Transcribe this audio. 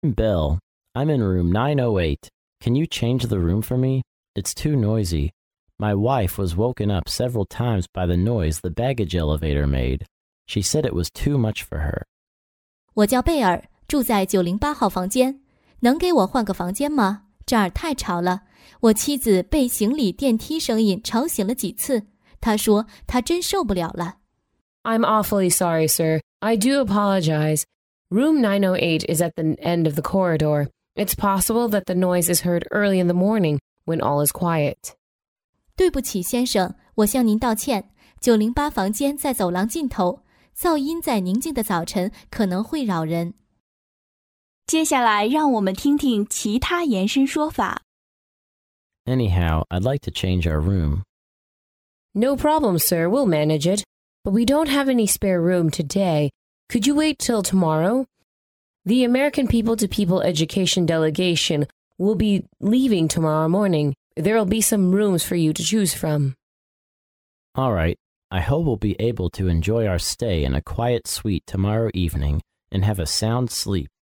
Bill, I'm in room 908. Can you change the room for me? It's too noisy. My wife was woken up several times by the noise the baggage elevator made. She said it was too much for her. 我叫贝尔，住在908号房间。能给我换个房间吗？这儿太吵了。我妻子被行李电梯声音吵醒了几次。她说她真受不了了。 I'm awfully sorry, sir. I do apologize. Room 908 is at the end of the corridor. It's possible that the noise is heard early in the morning when all is quiet. 对不起，先生，我向您道歉。908房间在走廊尽头，噪音在宁静的早晨可能会扰人。 接下来让我们听听其他延伸说法。 Anyhow, I'd like to change our room. No problem, sir. We'll manage it. But we don't have any spare room today. Could you wait till tomorrow? The American People-to-People Education Delegation will be leaving tomorrow morning. There'll be some rooms for you to choose from. All right. I hope we'll be able to enjoy our stay in a quiet suite tomorrow evening and have a sound sleep.